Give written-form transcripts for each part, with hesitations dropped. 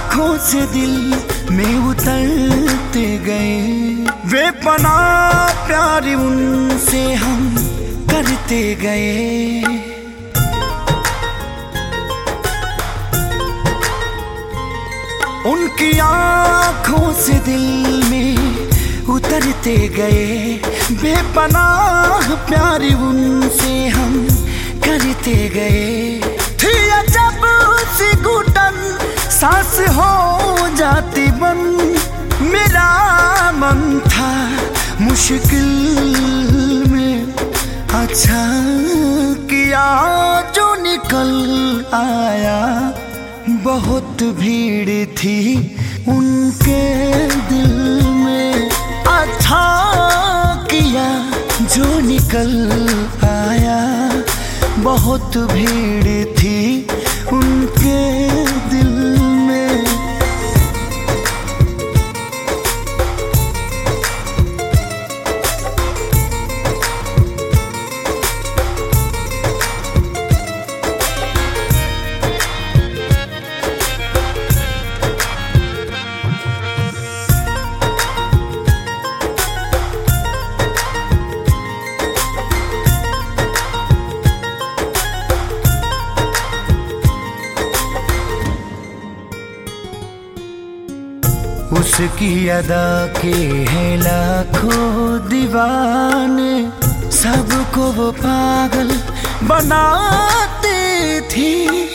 आँखों से दिल में उतरते गए, वे पना प्यार उनसे हम करते गए। उनकी आँखों से दिल में उतरते गए, बेपनाह प्यार उनसे हम करते गए। थी जब सी घुटन सांस हो जाती बंद, मेरा मन था मुश्किल में, अच्छा किया जो निकल आया। बहुत भीड़ थी उनके दिल में, अच्छा किया जो निकल आया। बहुत भीड़ थी उनके दिल में। उसकी अदा के हैं लाखों दीवाने, सबको वो पागल बनाती थी।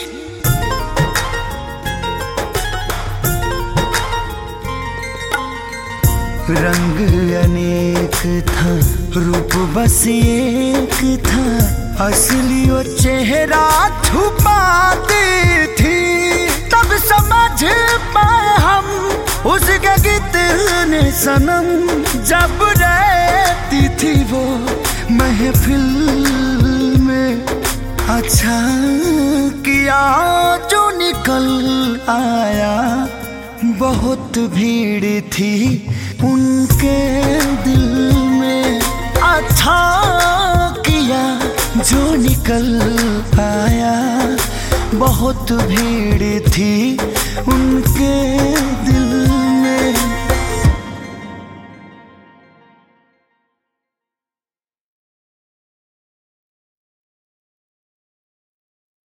रंग अनेक था, रूप बस एक था, असली वो चेहरा छुपाती थी। तब समझ पाए हम उसके कितने सनम, जब रहती थी वो महफिल में। अच्छा किया जो निकल आया। बहुत भीड़ थी उनके दिल में, अच्छा किया जो निकल आया। बहुत भीड़ थी उनके दिल